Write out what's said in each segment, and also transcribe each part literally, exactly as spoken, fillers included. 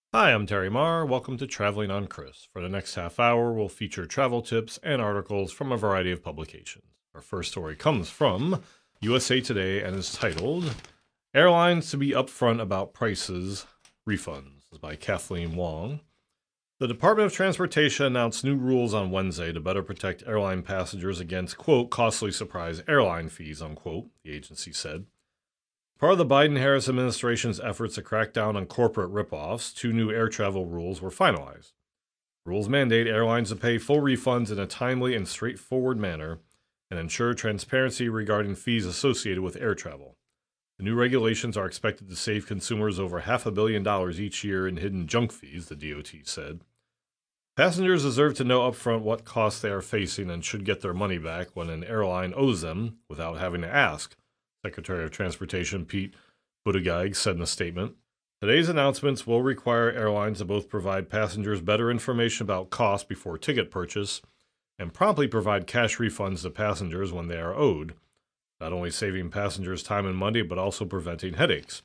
Hi, I'm Terry Marr. Welcome to Traveling on Chris. For the next half hour, we'll feature travel tips and articles from a variety of publications. Our first story comes from U S A Today and is titled Airlines to be Upfront About Prices Refunds. This is by Kathleen Wong. The Department of Transportation announced new rules on Wednesday to better protect airline passengers against, quote, costly surprise airline fees, unquote, the agency said. Part of the Biden-Harris administration's efforts to crack down on corporate ripoffs, two new air travel rules were finalized. Rules mandate airlines to pay full refunds in a timely and straightforward manner and ensure transparency regarding fees associated with air travel. The new regulations are expected to save consumers over half a billion dollars each year in hidden junk fees, the D O T said. Passengers deserve to know upfront what costs they are facing and should get their money back when an airline owes them without having to ask, Secretary of Transportation Pete Buttigieg said in a statement. Today's announcements will require airlines to both provide passengers better information about costs before ticket purchase and promptly provide cash refunds to passengers when they are owed, not only saving passengers time and money but also preventing headaches.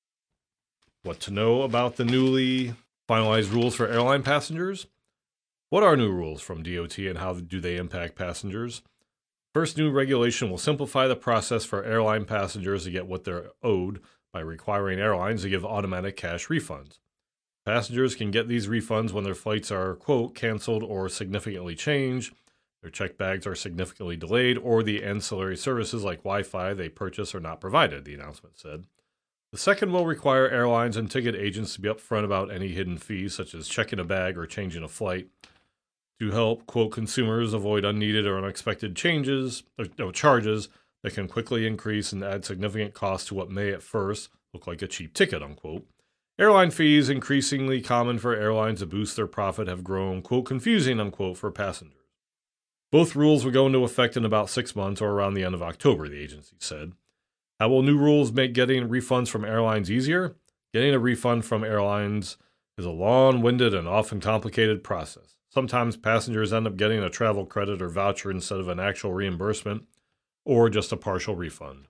What to know about the newly finalized rules for airline passengers? What are new rules from D O T and how do they impact passengers? First new regulation will simplify the process for airline passengers to get what they're owed by requiring airlines to give automatic cash refunds. Passengers can get these refunds when their flights are, quote, canceled or significantly changed, their checked bags are significantly delayed, or the ancillary services like Wi-Fi they purchase are not provided, the announcement said. The second will require airlines and ticket agents to be upfront about any hidden fees, such as checking a bag or changing a flight, to help, quote, consumers avoid unneeded or unexpected changes or no, charges that can quickly increase and add significant cost to what may at first look like a cheap ticket, unquote. Airline fees, increasingly common for airlines to boost their profit, have grown, quote, confusing, unquote, for passengers. Both rules will go into effect in about six months or around the end of October, the agency said. How will new rules make getting refunds from airlines easier? Getting a refund from airlines is a long-winded and often complicated process. Sometimes passengers end up getting a travel credit or voucher instead of an actual reimbursement, or just a partial refund.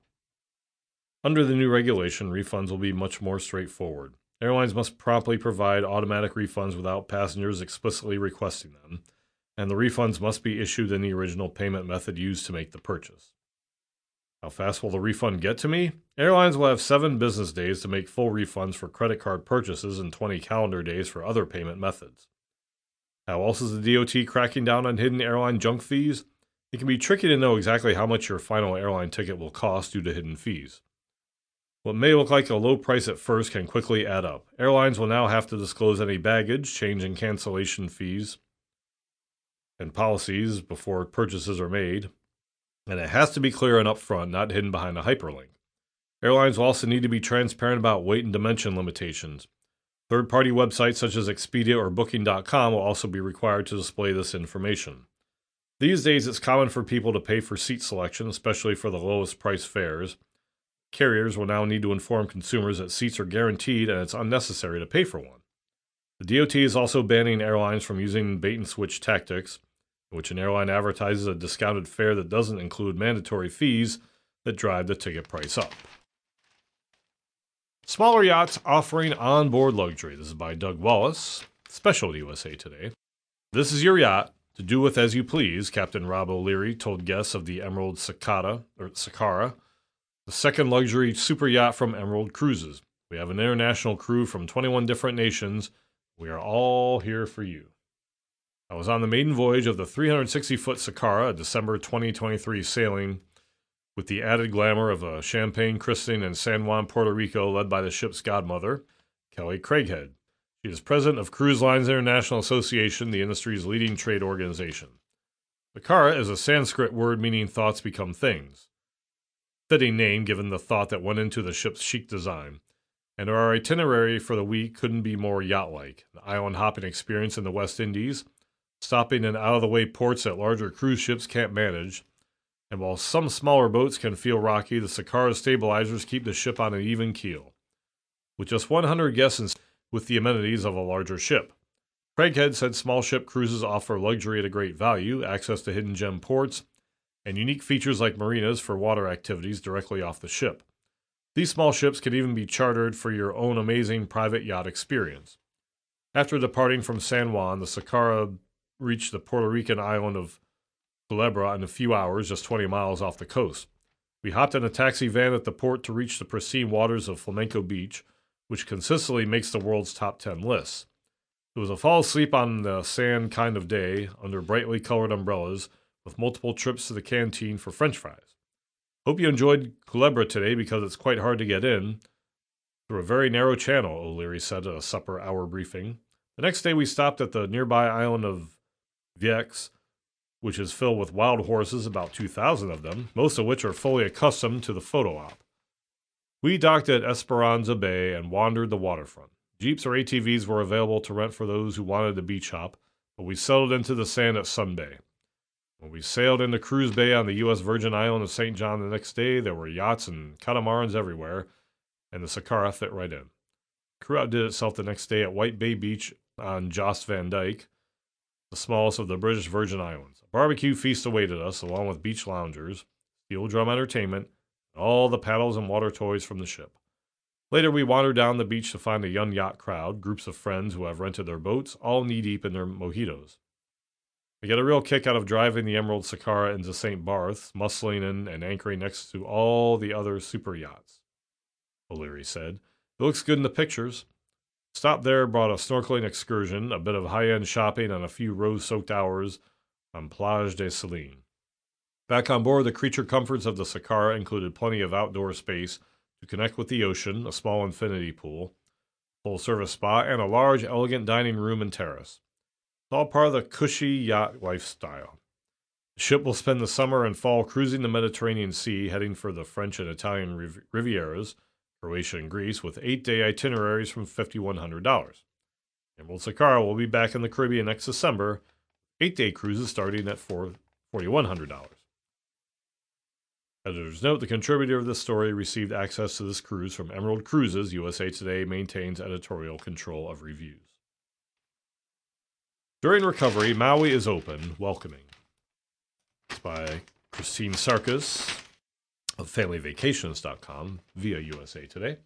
Under the new regulation, refunds will be much more straightforward. Airlines must promptly provide automatic refunds without passengers explicitly requesting them, and the refunds must be issued in the original payment method used to make the purchase. How fast will the refund get to me? Airlines will have seven business days to make full refunds for credit card purchases and twenty calendar days for other payment methods. How else is the D O T cracking down on hidden airline junk fees? It can be tricky to know exactly how much your final airline ticket will cost due to hidden fees. What may look like a low price at first can quickly add up. Airlines will now have to disclose any baggage, change and cancellation fees, and policies before purchases are made, and it has to be clear and upfront, not hidden behind a hyperlink. Airlines will also need to be transparent about weight and dimension limitations. Third-party websites such as Expedia or Booking dot com will also be required to display this information. These days, it's common for people to pay for seat selection, especially for the lowest price fares. Carriers will now need to inform consumers that seats are guaranteed and it's unnecessary to pay for one. The D O T is also banning airlines from using bait-and-switch tactics, in which an airline advertises a discounted fare that doesn't include mandatory fees that drive the ticket price up. Smaller yachts offering onboard luxury. This is by Doug Wallace, Special U S A Today. This is your yacht. To do with as you please, Captain Rob O'Leary told guests of the Emerald Sakata, or Sakara, the second luxury super yacht from Emerald Cruises. We have an international crew from twenty-one different nations. We are all here for you. I was on the maiden voyage of the three hundred sixty foot Sakara, a December twenty twenty-three sailing, with the added glamour of a champagne christening in San Juan, Puerto Rico, led by the ship's godmother, Kelly Craighead. She is president of Cruise Lines International Association, the industry's leading trade organization. Sakara is a Sanskrit word meaning thoughts become things. Fitting name given the thought that went into the ship's chic design. And our itinerary for the week couldn't be more yacht-like. An island hopping experience in the West Indies, stopping in out-of-the-way ports that larger cruise ships can't manage. And while some smaller boats can feel rocky, the Sakara's stabilizers keep the ship on an even keel. With just one hundred guests and with the amenities of a larger ship. Craighead said small ship cruises offer luxury at a great value, access to hidden gem ports, and unique features like marinas for water activities directly off the ship. These small ships can even be chartered for your own amazing private yacht experience. After departing from San Juan, the Sakara reached the Puerto Rican island of Culebra in a few hours, just twenty miles off the coast. We hopped in a taxi van at the port to reach the pristine waters of Flamenco Beach, which consistently makes the world's top ten lists. It was a fall asleep on the sand kind of day, under brightly colored umbrellas, with multiple trips to the canteen for french fries. Hope you enjoyed Culebra today because it's quite hard to get in through a very narrow channel, O'Leary said at a supper hour briefing. The next day we stopped at the nearby island of Vieques, which is filled with wild horses, about two thousand of them, most of which are fully accustomed to the photo op. We docked at Esperanza Bay and wandered the waterfront. Jeeps or A T Vs were available to rent for those who wanted a beach hop, but we settled into the sand at Sun Bay. When we sailed into Cruz Bay on the U S Virgin Island of Saint John the next day, there were yachts and catamarans everywhere, and the Sakara fit right in. The crew outdid itself the next day at White Bay Beach on Jost Van Dyke, the smallest of the British Virgin Islands. A barbecue feast awaited us, along with beach loungers, steel drum entertainment, and all the paddles and water toys from the ship. Later, we wandered down the beach to find a young yacht crowd, groups of friends who have rented their boats, all knee-deep in their mojitos. I get a real kick out of driving the Emerald Sakara into Saint Barth's, muscling in and anchoring next to all the other super yachts, O'Leary said. It looks good in the pictures. Stopped there, brought a snorkeling excursion, a bit of high-end shopping, and a few rose-soaked hours on Plage des Salines. Back on board, the creature comforts of the Sakara included plenty of outdoor space to connect with the ocean, a small infinity pool, full-service spa, and a large, elegant dining room and terrace. It's all part of the cushy yacht lifestyle. The ship will spend the summer and fall cruising the Mediterranean Sea, heading for the French and Italian riv- Rivieras, Croatia and Greece, with eight-day itineraries from five thousand one hundred dollars. Emerald Sakara will be back in the Caribbean next December, eight-day cruises starting at four thousand one hundred dollars. Editor's note, the contributor of this story received access to this cruise from Emerald Cruises. U S A Today maintains editorial control of reviews. During recovery, Maui is open, welcoming. It's by Christine Sarkis of family vacations dot com via U S A Today.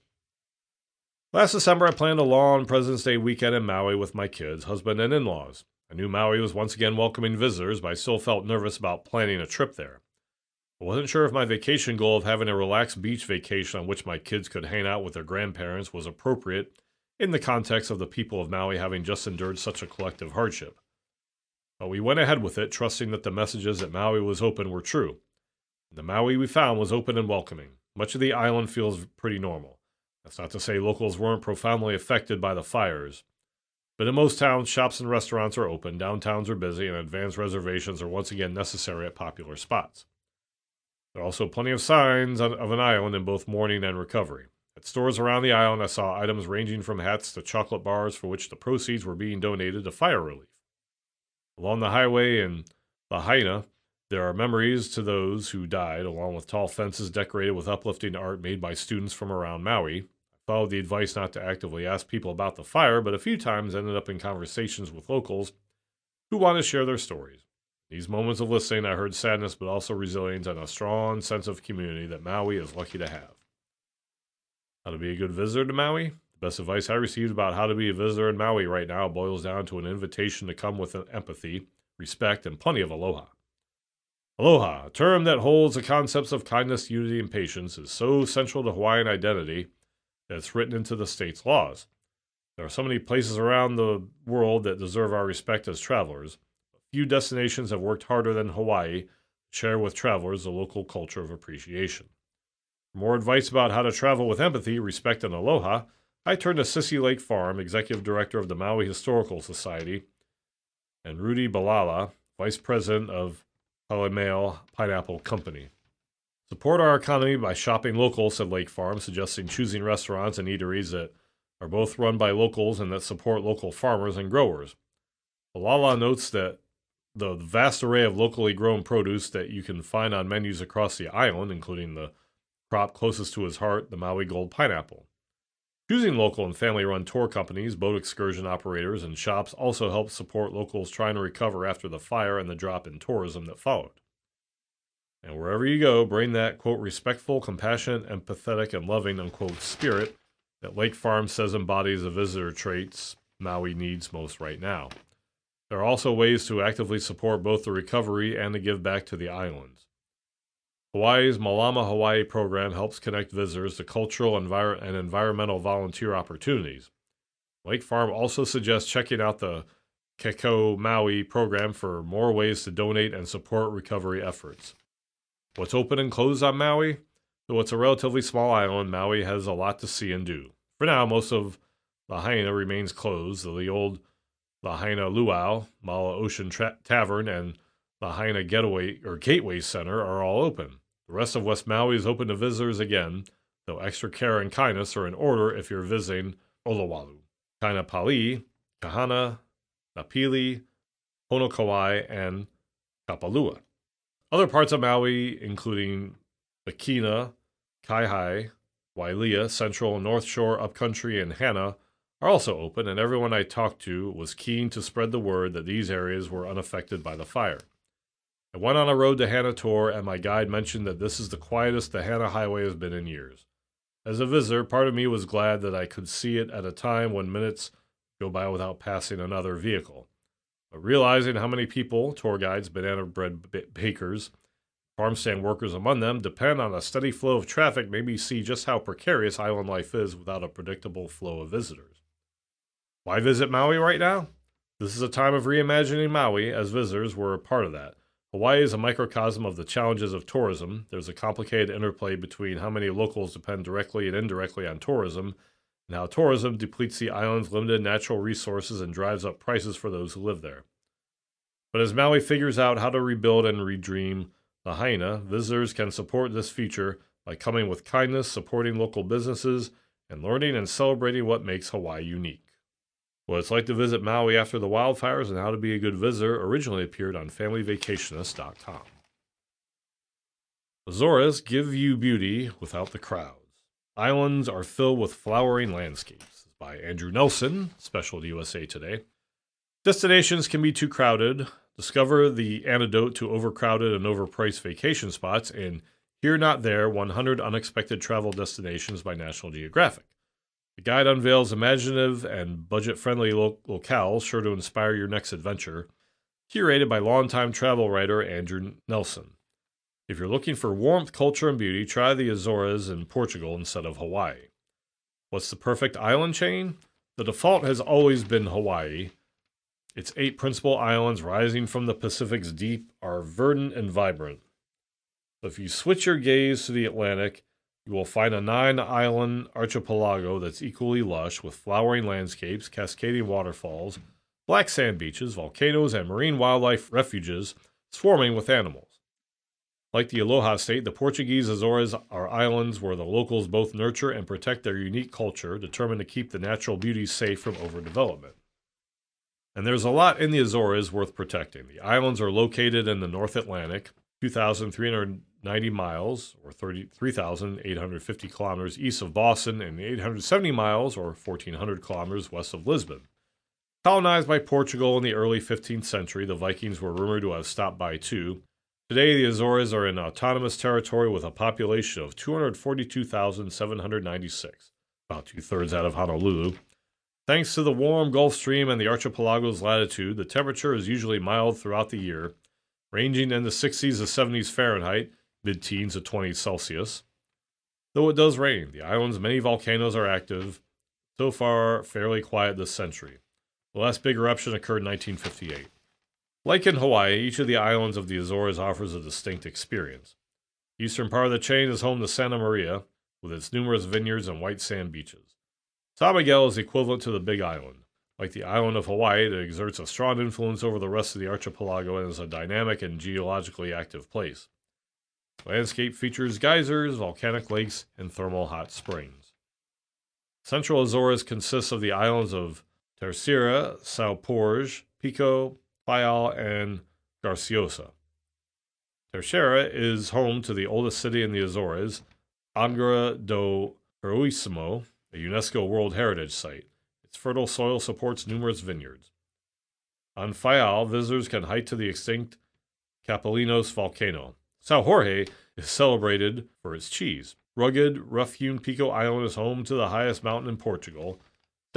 Last December, I planned a long President's Day weekend in Maui with my kids, husband, and in-laws. I knew Maui was once again welcoming visitors, but I still felt nervous about planning a trip there. I wasn't sure if my vacation goal of having a relaxed beach vacation on which my kids could hang out with their grandparents was appropriate in the context of the people of Maui having just endured such a collective hardship. But we went ahead with it, trusting that the messages that Maui was open were true. The Maui we found was open and welcoming. Much of the island feels pretty normal. That's not to say locals weren't profoundly affected by the fires. But in most towns, shops and restaurants are open, downtowns are busy, and advance reservations are once again necessary at popular spots. There are also plenty of signs of an island in both mourning and recovery. At stores around the island, I saw items ranging from hats to chocolate bars for which the proceeds were being donated to fire relief. Along the highway in Lahaina, there are memories to those who died, along with tall fences decorated with uplifting art made by students from around Maui. I followed the advice not to actively ask people about the fire, but a few times ended up in conversations with locals who want to share their stories. In these moments of listening, I heard sadness, but also resilience and a strong sense of community that Maui is lucky to have. How to be a good visitor to Maui? The best advice I received about how to be a visitor in Maui right now boils down to an invitation to come with empathy, respect, and plenty of aloha. Aloha, a term that holds the concepts of kindness, unity, and patience, is so central to Hawaiian identity that it's written into the state's laws. There are so many places around the world that deserve our respect as travelers. Few destinations have worked harder than Hawaii to share with travelers a local culture of appreciation. For more advice about how to travel with empathy, respect, and aloha, I turn to Sissy Lake Farm, Executive Director of the Maui Historical Society, and Rudy Balala, Vice President of Halemeo Pineapple Company. Support our economy by shopping local, said Lake Farm, suggesting choosing restaurants and eateries that are both run by locals and that support local farmers and growers. Balala notes that the vast array of locally grown produce that you can find on menus across the island, including the crop closest to his heart, the Maui Gold pineapple. Choosing local and family-run tour companies, boat excursion operators, and shops also helps support locals trying to recover after the fire and the drop in tourism that followed. And wherever you go, bring that, quote, respectful, compassionate, empathetic, and loving, unquote, spirit that Lake Farm says embodies the visitor traits Maui needs most right now. There are also ways to actively support both the recovery and the give back to the islands. Hawaii's Malama Hawaii program helps connect visitors to cultural envir- and environmental volunteer opportunities. Lake Farm also suggests checking out the Keko Maui program for more ways to donate and support recovery efforts. What's open and closed on Maui? Though it's a relatively small island, Maui has a lot to see and do. For now, most of Lahaina remains closed, though the old Lahaina Luau, Mala Ocean Tra- Tavern, and Lahaina Getaway or Gateway Center are all open. The rest of West Maui is open to visitors again, though extra care and kindness are in order if you're visiting Olowalu. Kainapali, Kahana, Napili, Honokawai, and Kapalua. Other parts of Maui, including Makina, Kaihai, Wailea, Central and North Shore, Upcountry, and Hana, are also open, and everyone I talked to was keen to spread the word that these areas were unaffected by the fire. I went on a road to Hana tour, and my guide mentioned that this is the quietest the Hana Highway has been in years. As a visitor, part of me was glad that I could see it at a time when minutes go by without passing another vehicle. But realizing how many people, tour guides, banana bread b- bakers, farm stand workers among them, depend on a steady flow of traffic made me see just how precarious island life is without a predictable flow of visitors. Why visit Maui right now? This is a time of reimagining Maui, as visitors were a part of that. Hawaii is a microcosm of the challenges of tourism. There's a complicated interplay between how many locals depend directly and indirectly on tourism, and how tourism depletes the island's limited natural resources and drives up prices for those who live there. But as Maui figures out how to rebuild and redream Lahaina, visitors can support this future by coming with kindness, supporting local businesses, and learning and celebrating what makes Hawaii unique. What it's like to visit Maui after the wildfires and how to be a good visitor originally appeared on family vacationist dot com. Azores give you beauty without the crowds. Islands are filled with flowering landscapes. By Andrew Nelson, special to U S A Today. Destinations can be too crowded. Discover the antidote to overcrowded and overpriced vacation spots in Here Not There, one hundred Unexpected Travel Destinations by National Geographic. The guide unveils imaginative and budget-friendly lo- locales sure to inspire your next adventure, curated by longtime travel writer Andrew Nelson. If you're looking for warmth, culture, and beauty, try the Azores in Portugal instead of Hawaii. What's the perfect island chain? The default has always been Hawaii. Its eight principal islands rising from the Pacific's deep are verdant and vibrant. But if you switch your gaze to the Atlantic, you will find a nine-island archipelago that's equally lush with flowering landscapes, cascading waterfalls, black sand beaches, volcanoes, and marine wildlife refuges swarming with animals. Like the Aloha State, the Portuguese Azores are islands where the locals both nurture and protect their unique culture, determined to keep the natural beauties safe from overdevelopment. And there's a lot in the Azores worth protecting. The islands are located in the North Atlantic, two thousand three hundred ninety miles, or thirty-three thousand eight hundred fifty kilometers east of Boston, and eight hundred seventy miles, or fourteen hundred kilometers west of Lisbon. Colonized by Portugal in the early fifteenth century, the Vikings were rumored to have stopped by too. Today, the Azores are in autonomous territory with a population of two hundred forty-two thousand seven hundred ninety-six, about two-thirds out of Honolulu. Thanks to the warm Gulf Stream and the archipelago's latitude, the temperature is usually mild throughout the year, ranging in the sixties to seventies Fahrenheit, mid-teens to twenties Celsius. Though it does rain, the island's many volcanoes are active, so far fairly quiet this century. The last big eruption occurred in nineteen fifty-eight. Like in Hawaii, each of the islands of the Azores offers a distinct experience. The eastern part of the chain is home to Santa Maria, with its numerous vineyards and white sand beaches. San Miguel is equivalent to the Big Island. Like the island of Hawaii, it exerts a strong influence over the rest of the archipelago and is a dynamic and geologically active place. The landscape features geysers, volcanic lakes, and thermal hot springs. Central Azores consists of the islands of Terceira, São Jorge, Pico, Faial, and Graciosa. Terceira is home to the oldest city in the Azores, Angra do Heroísimo, a UNESCO World Heritage Site. Its fertile soil supports numerous vineyards. On Faial, visitors can hike to the extinct Capelinos volcano. São Jorge is celebrated for its cheese. Rugged, rough-hewn Pico Island is home to the highest mountain in Portugal.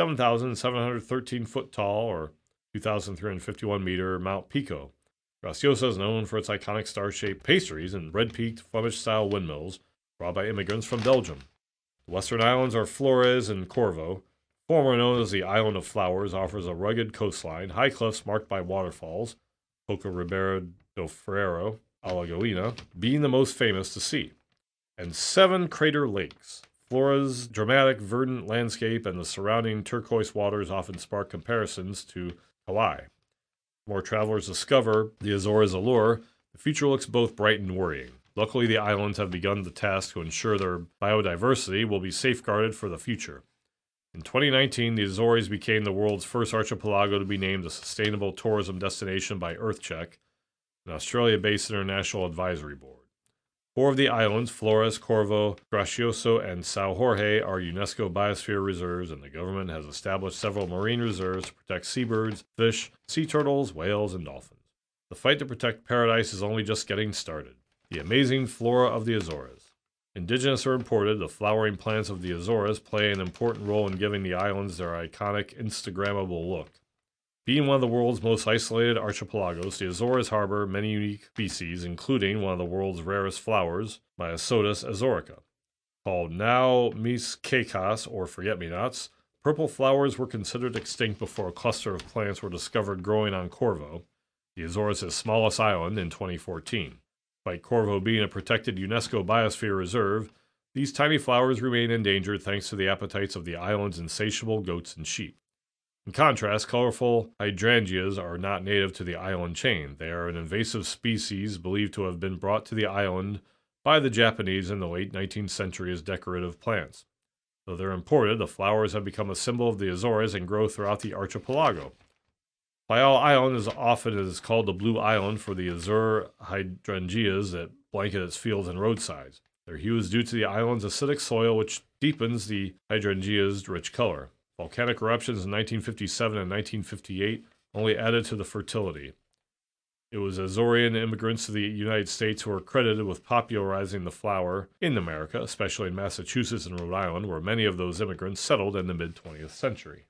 seven thousand seven hundred thirteen foot tall, or two thousand three hundred fifty-one meter, Mount Pico. Graciosa is known for its iconic star-shaped pastries and red-peaked Flemish-style windmills brought by immigrants from Belgium. The western islands are Flores and Corvo. Formerly known as the Island of Flowers, offers a rugged coastline, high cliffs marked by waterfalls, Coca Ribeira do Ferreiro, Alagoina, being the most famous to see, and seven crater lakes. Flora's dramatic verdant landscape and the surrounding turquoise waters often spark comparisons to Hawaii. More travelers discover the Azores' allure, the future looks both bright and worrying. Luckily, the islands have begun the task to ensure their biodiversity will be safeguarded for the future. In twenty nineteen, the Azores became the world's first archipelago to be named a sustainable tourism destination by EarthCheck, an Australia-based international advisory board. Four of the islands, Flores, Corvo, Gracioso, and São Jorge, are UNESCO Biosphere Reserves, and the government has established several marine reserves to protect seabirds, fish, sea turtles, whales, and dolphins. The fight to protect paradise is only just getting started. The amazing flora of the Azores. Indigenous or imported, the flowering plants of the Azores play an important role in giving the islands their iconic Instagrammable look. Being one of the world's most isolated archipelagos, the Azores harbor many unique species, including one of the world's rarest flowers, Myosotis azorica. Called now Mis Caicas, or forget-me-nots, purple flowers were considered extinct before a cluster of plants were discovered growing on Corvo, the Azores' smallest island, in twenty fourteen. Despite Corvo being a protected UNESCO Biosphere Reserve, these tiny flowers remain endangered thanks to the appetites of the island's insatiable goats and sheep. In contrast, colorful hydrangeas are not native to the island chain. They are an invasive species believed to have been brought to the island by the Japanese in the late nineteenth century as decorative plants. Though they're imported, the flowers have become a symbol of the Azores and grow throughout the archipelago. Fayal Island is often is called the Blue Island for the azure hydrangeas that blanket its fields and roadsides. Their hue is due to the island's acidic soil, which deepens the hydrangea's rich color. Volcanic eruptions in nineteen fifty-seven and nineteen fifty-eight only added to the fertility. It was Azorean immigrants to the United States who were credited with popularizing the flower in America, especially in Massachusetts and Rhode Island, where many of those immigrants settled in the mid-twentieth century.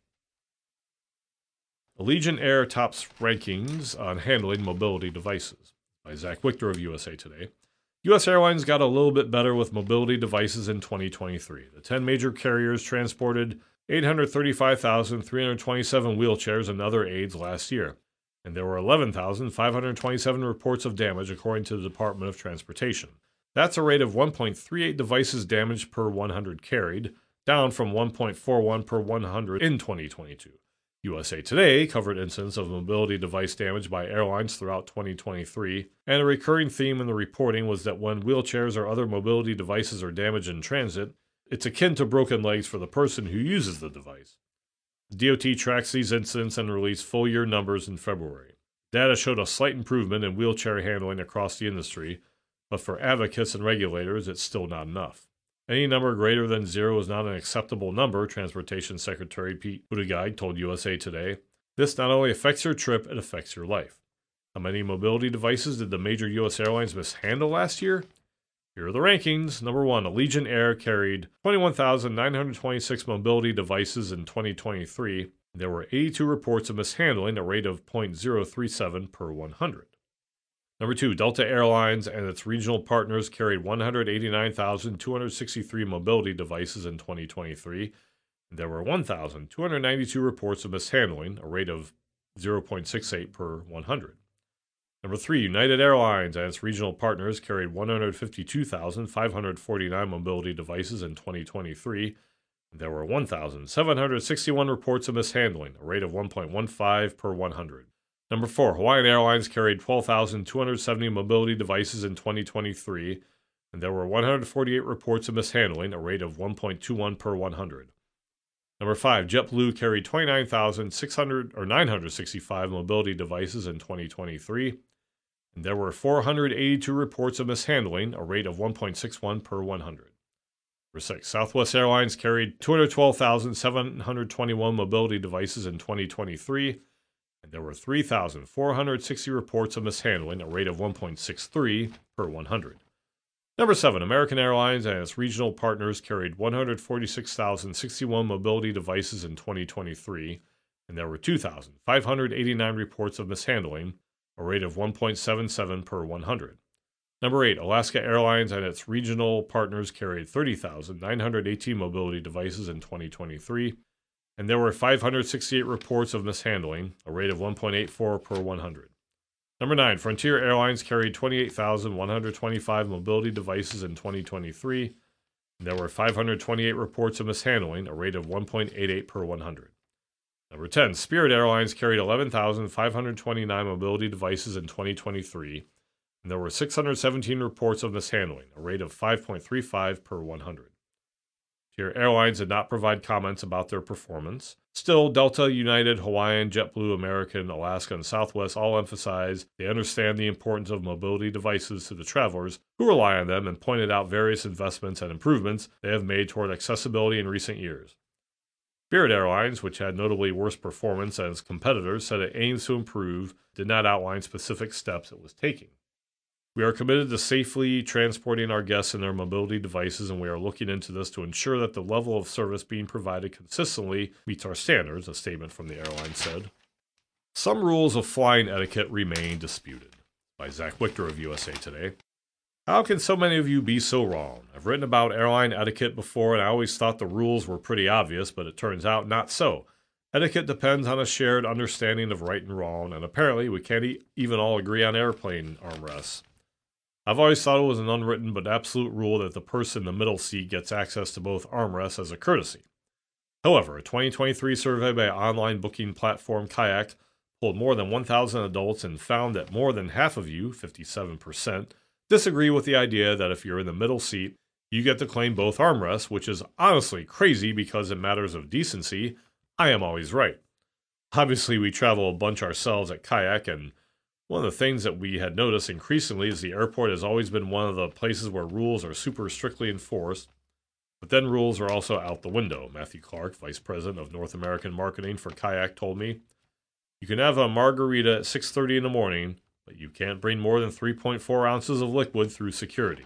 Allegiant Air tops rankings on handling mobility devices, by Zach Wichter of U S A Today. U S Airlines got a little bit better with mobility devices in twenty twenty-three. The ten major carriers transported eight hundred thirty-five thousand three hundred twenty-seven wheelchairs and other aids last year, and there were eleven thousand five hundred twenty-seven reports of damage according to the Department of Transportation. That's a rate of one point three eight devices damaged per one hundred carried, down from one point four one per one hundred in twenty twenty-two. U S A Today covered incidents of mobility device damage by airlines throughout twenty twenty-three, and a recurring theme in the reporting was that when wheelchairs or other mobility devices are damaged in transit, it's akin to broken legs for the person who uses the device. The D O T tracks these incidents and released full-year numbers in February. Data showed a slight improvement in wheelchair handling across the industry, but for advocates and regulators, it's still not enough. Any number greater than zero is not an acceptable number, Transportation Secretary Pete Buttigieg told U S A Today. This not only affects your trip, it affects your life. How many mobility devices did the major U S airlines mishandle last year? Here are the rankings. Number one, Allegiant Air carried twenty-one thousand nine hundred twenty-six mobility devices in twenty twenty-three. There were eighty-two reports of mishandling, a rate of zero point zero three seven per one hundred. Number two, Delta Airlines and its regional partners carried one hundred eighty-nine thousand two hundred sixty-three mobility devices in twenty twenty-three. There were one thousand two hundred ninety-two reports of mishandling, a rate of zero point six eight per one hundred. Number three, United Airlines and its regional partners carried one hundred fifty-two thousand five hundred forty-nine mobility devices in twenty twenty-three. There were one thousand seven hundred sixty-one reports of mishandling, a rate of one point one five per one hundred. Number four, Hawaiian Airlines carried twelve thousand two hundred seventy mobility devices in twenty twenty-three, and there were one hundred forty-eight reports of mishandling, a rate of one point two one per one hundred. Number five, JetBlue carried twenty-nine thousand six hundred or nine hundred sixty-five mobility devices in twenty twenty-three, and there were four hundred eighty-two reports of mishandling, a rate of one point six one per one hundred. Number six, Southwest Airlines carried two hundred twelve thousand seven hundred twenty-one mobility devices in twenty twenty-three, and there were three thousand four hundred sixty reports of mishandling, a rate of one point six three per one hundred. Number seven, American Airlines and its regional partners carried one hundred forty-six thousand sixty-one mobility devices in twenty twenty-three, and there were two thousand five hundred eighty-nine reports of mishandling, a rate of one point seven seven per one hundred. Number eight, Alaska Airlines and its regional partners carried thirty thousand nine hundred eighteen mobility devices in twenty twenty-three, and there were five hundred sixty-eight reports of mishandling, a rate of one point eight four per one hundred. Number nine, Frontier Airlines carried twenty-eight thousand one hundred twenty-five mobility devices in twenty twenty-three, and there were five hundred twenty-eight reports of mishandling, a rate of one point eight eight per one hundred. Number ten, Spirit Airlines carried eleven thousand five hundred twenty-nine mobility devices in twenty twenty-three, and there were six hundred seventeen reports of mishandling, a rate of five point three five per one hundred. Spirit Airlines did not provide comments about their performance. Still, Delta, United, Hawaiian, JetBlue, American, Alaska, and Southwest all emphasize they understand the importance of mobility devices to the travelers who rely on them and pointed out various investments and improvements they have made toward accessibility in recent years. Spirit Airlines, which had notably worse performance than its competitors, said it aims to improve, did not outline specific steps it was taking. We are committed to safely transporting our guests and their mobility devices, and we are looking into this to ensure that the level of service being provided consistently meets our standards, a statement from the airline said. Some rules of flying etiquette remain disputed. By Zach Wichter of U S A Today. How can so many of you be so wrong? I've written about airline etiquette before, and I always thought the rules were pretty obvious, but it turns out not so. Etiquette depends on a shared understanding of right and wrong, and apparently we can't e- even all agree on airplane armrests. I've always thought it was an unwritten but absolute rule that the person in the middle seat gets access to both armrests as a courtesy. However, a twenty twenty-three survey by online booking platform Kayak polled more than one thousand adults and found that more than half of you, fifty-seven percent, disagree with the idea that if you're in the middle seat, you get to claim both armrests, which is honestly crazy because in matters of decency, I am always right. Obviously, we travel a bunch ourselves at Kayak, and one of the things that we had noticed increasingly is the airport has always been one of the places where rules are super strictly enforced, but then rules are also out the window. Matthew Clark, Vice President of North American Marketing for Kayak, told me, "You can have a margarita at six thirty in the morning, but you can't bring more than three point four ounces of liquid through security."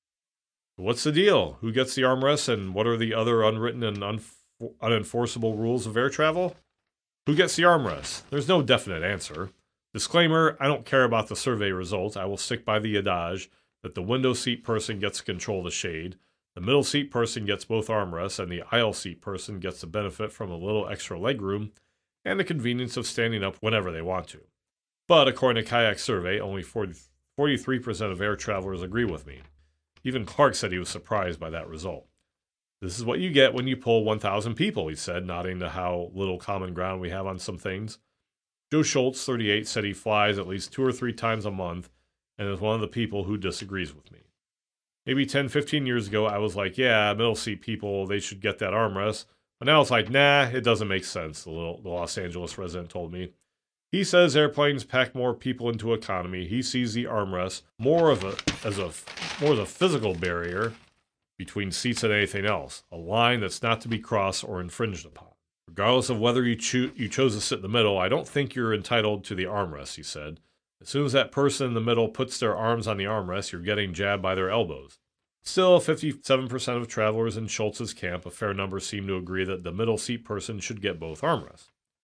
But what's the deal? Who gets the armrests, and what are the other unwritten and unf- unenforceable rules of air travel? Who gets the armrests? There's no definite answer. Disclaimer, I don't care about the survey results. I will stick by the adage that the window seat person gets to control the shade, the middle seat person gets both armrests, and the aisle seat person gets the benefit from a little extra legroom and the convenience of standing up whenever they want to. But according to Kayak's survey, only forty-three percent of air travelers agree with me. Even Clark said he was surprised by that result. This is what you get when you pull one thousand people, he said, nodding to how little common ground we have on some things. Joe Schultz, thirty-eight, said he flies at least two or three times a month and is one of the people who disagrees with me. Maybe ten, fifteen years ago, I was like, yeah, middle seat people, they should get that armrest. But now it's like, nah, it doesn't make sense, the, little, the Los Angeles resident told me. He says airplanes pack more people into economy. He sees the armrest more of a as a more as a physical barrier between seats than anything else, a line that's not to be crossed or infringed upon. Regardless of whether you, cho- you chose to sit in the middle, I don't think you're entitled to the armrest, he said. As soon as that person in the middle puts their arms on the armrest, you're getting jabbed by their elbows. Still, fifty-seven percent of travelers in Schultz's camp, a fair number, seem to agree that the middle seat person should get both armrests.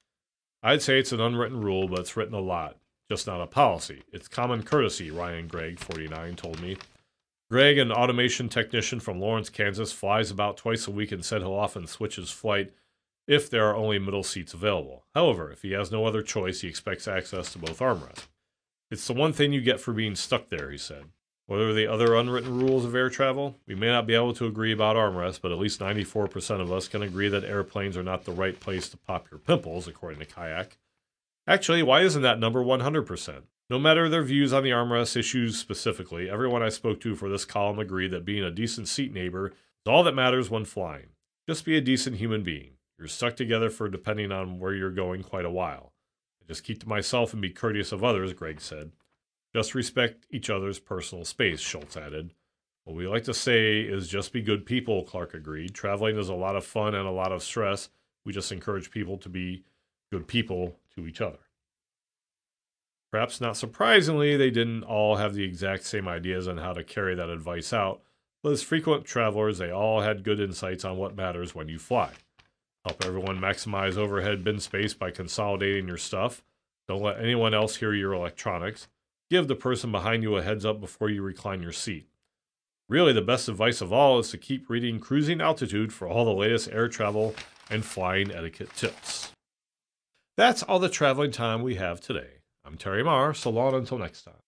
I'd say it's an unwritten rule, but it's written a lot, just not a policy. It's common courtesy, Ryan Gregg, forty-nine, told me. Greg, an automation technician from Lawrence, Kansas, flies about twice a week and said he'll often switch his flight if there are only middle seats available. However, if he has no other choice, he expects access to both armrests. It's the one thing you get for being stuck there, he said. What are the other unwritten rules of air travel? We may not be able to agree about armrests, but at least ninety-four percent of us can agree that airplanes are not the right place to pop your pimples, according to Kayak. Actually, why isn't that number one hundred percent? No matter their views on the armrest issues specifically, everyone I spoke to for this column agreed that being a decent seat neighbor is all that matters when flying. Just be a decent human being. You're stuck together for depending on where you're going quite a while. I just keep to myself and be courteous of others, Greg said. Just respect each other's personal space, Schultz added. What we like to say is just be good people, Clark agreed. Traveling is a lot of fun and a lot of stress. We just encourage people to be good people to each other. Perhaps not surprisingly, they didn't all have the exact same ideas on how to carry that advice out, but as frequent travelers, they all had good insights on what matters when you fly. Help everyone maximize overhead bin space by consolidating your stuff. Don't let anyone else hear your electronics. Give the person behind you a heads up before you recline your seat. Really, the best advice of all is to keep reading Cruising Altitude for all the latest air travel and flying etiquette tips. That's all the traveling time we have today. I'm Terry Marr, so long until next time.